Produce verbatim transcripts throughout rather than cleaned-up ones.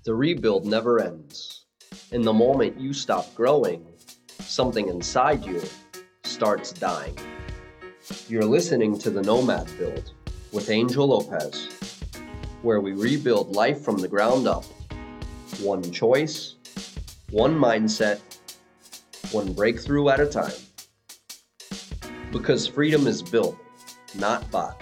The rebuild never ends. In the moment you stop growing, something inside you starts dying. You're listening to The Nomad Build with Angel Lopez, where we rebuild life from the ground up. One choice, one mindset, one breakthrough at a time. Because freedom is built, not bought.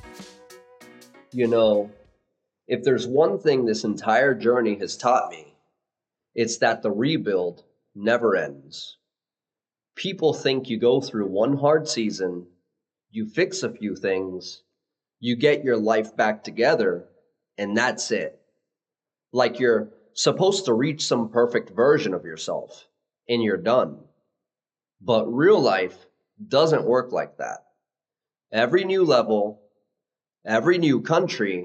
You know, if there's one thing this entire journey has taught me, it's that the rebuild never ends. People think you go through one hard season, you fix a few things, you get your life back together, and that's it. Like you're supposed to reach some perfect version of yourself, and you're done. But real life doesn't work like that. Every new level, every new country,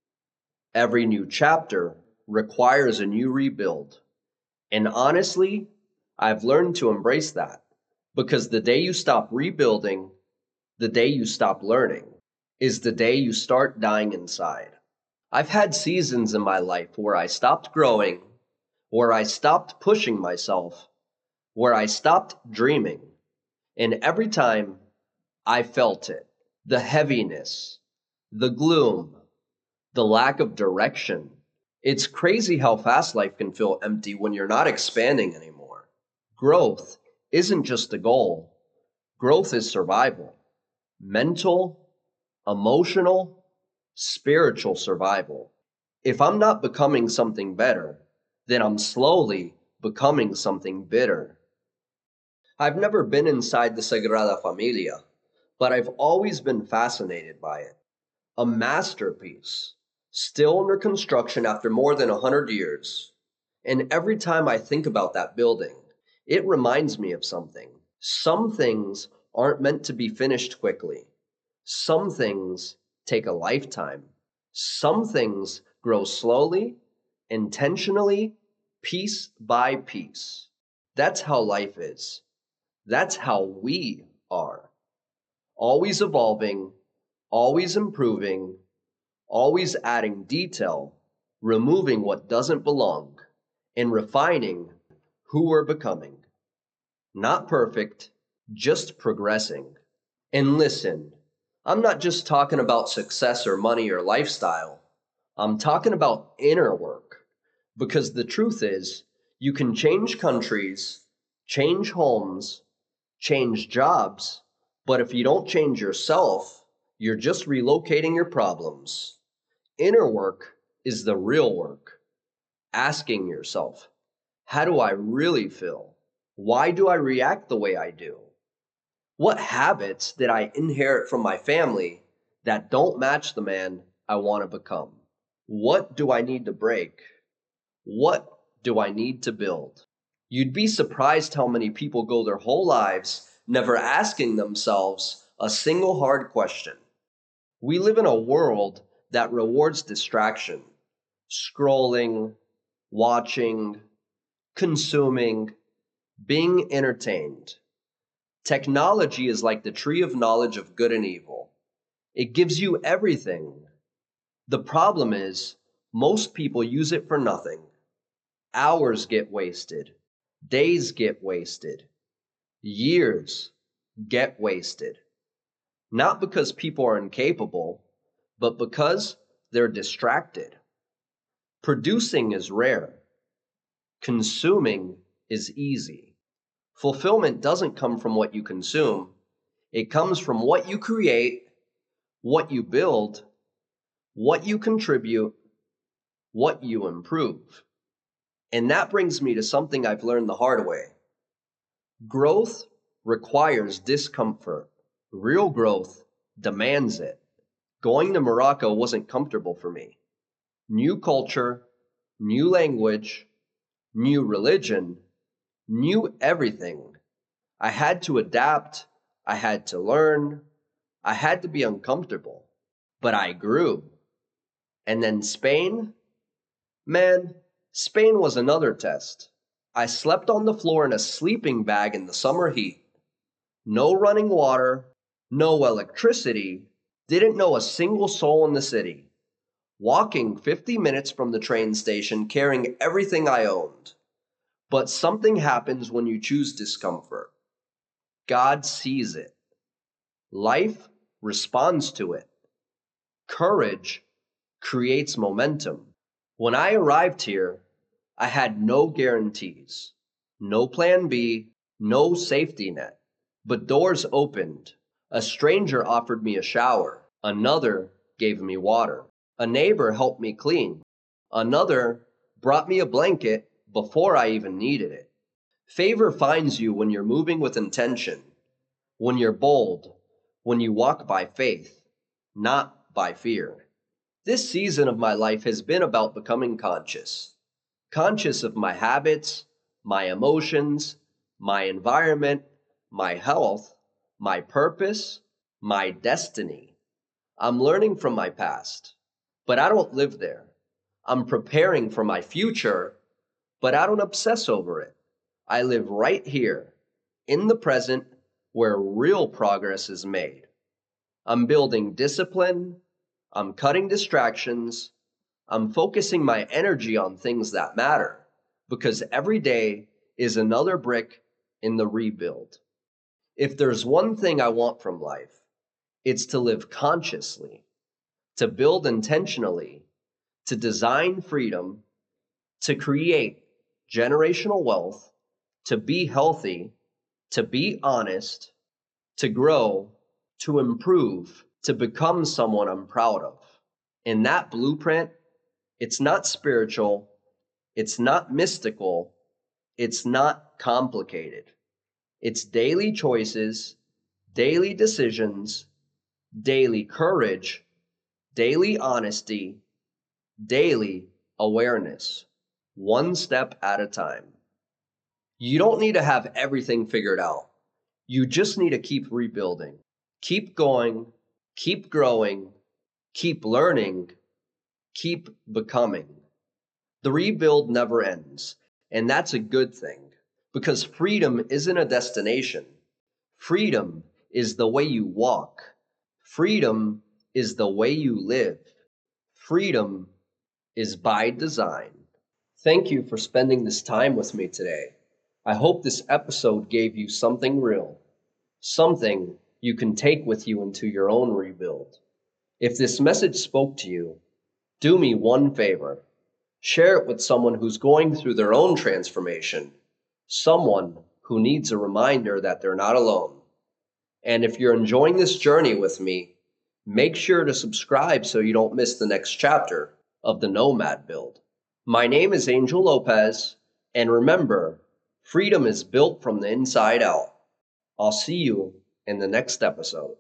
every new chapter requires a new rebuild. And honestly, I've learned to embrace that, because the day you stop rebuilding, the day you stop learning, is the day you start dying inside. I've had seasons in my life where I stopped growing, where I stopped pushing myself, where I stopped dreaming. And every time I felt it, the heaviness, the gloom, the lack of direction. It's crazy how fast life can feel empty when you're not expanding anymore. Growth isn't just a goal. Growth is survival. Mental, emotional, spiritual survival. If I'm not becoming something better, then I'm slowly becoming something bitter. I've never been inside the Sagrada Familia, but I've always been fascinated by it. A masterpiece, still under construction after more than a hundred years. And every time I think about that building, it reminds me of something. Some things aren't meant to be finished quickly. Some things take a lifetime. Some things grow slowly, intentionally, piece by piece. That's how life is. That's how we are. Always evolving, always improving, always adding detail, removing what doesn't belong, and refining who we're becoming. Not perfect, just progressing. And listen, I'm not just talking about success or money or lifestyle. I'm talking about inner work. Because the truth is, you can change countries, change homes, change jobs, but if you don't change yourself, you're just relocating your problems. Inner work is the real work. Asking yourself, how do I really feel? Why do I react the way I do? What habits did I inherit from my family that don't match the man I want to become? What do I need to break? What do I need to build? You'd be surprised how many people go their whole lives never asking themselves a single hard question. We live in a world that rewards distraction, scrolling, watching, consuming, being entertained. Technology is like the tree of knowledge of good and evil. It gives you everything. The problem is, most people use it for nothing. Hours get wasted. Days get wasted. Years get wasted. Not because people are incapable, but because they're distracted. Producing is rare. Consuming is easy. Fulfillment doesn't come from what you consume. It comes from what you create, what you build, what you contribute, what you improve. And that brings me to something I've learned the hard way. Growth requires discomfort. Real growth demands it. Going to Morocco wasn't comfortable for me. New culture, new language, new religion, new everything. I had to adapt, I had to learn, I had to be uncomfortable. But I grew. And then Spain? Man, Spain was another test. I slept on the floor in a sleeping bag in the summer heat. No running water, no electricity, didn't know a single soul in the city. walking fifty minutes from the train station carrying everything I owned. But something happens when you choose discomfort. God sees it. Life responds to it. Courage creates momentum. When I arrived here, I had no guarantees, no plan B, no safety net. But doors opened. A stranger offered me a shower. Another gave me water. A neighbor helped me clean. Another brought me a blanket before I even needed it. Favor finds you when you're moving with intention, when you're bold, when you walk by faith, not by fear. This season of my life has been about becoming conscious. Conscious of my habits, my emotions, my environment, my health, my purpose, my destiny. I'm learning from my past, but I don't live there. I'm preparing for my future, but I don't obsess over it. I live right here, in the present, where real progress is made. I'm building discipline, I'm cutting distractions, I'm focusing my energy on things that matter, because every day is another brick in the rebuild. If there's one thing I want from life, it's to live consciously, to build intentionally, to design freedom, to create generational wealth, to be healthy, to be honest, to grow, to improve, to become someone I'm proud of. In that blueprint, it's not spiritual, it's not mystical, it's not complicated. It's daily choices, daily decisions, daily courage, daily honesty, daily awareness, one step at a time. You don't need to have everything figured out. You just need to keep rebuilding, keep going, keep growing, keep learning, keep becoming. The rebuild never ends, and that's a good thing, because freedom isn't a destination. Freedom is the way you walk. Freedom is the way you live. Freedom is by design. Thank you for spending this time with me today. I hope this episode gave you something real, something you can take with you into your own rebuild. If this message spoke to you, do me one favor. Share it with someone who's going through their own transformation, someone who needs a reminder that they're not alone. And if you're enjoying this journey with me, make sure to subscribe so you don't miss the next chapter of the Nomad Build. My name is Angel Lopez, and remember, freedom is built from the inside out. I'll see you in the next episode.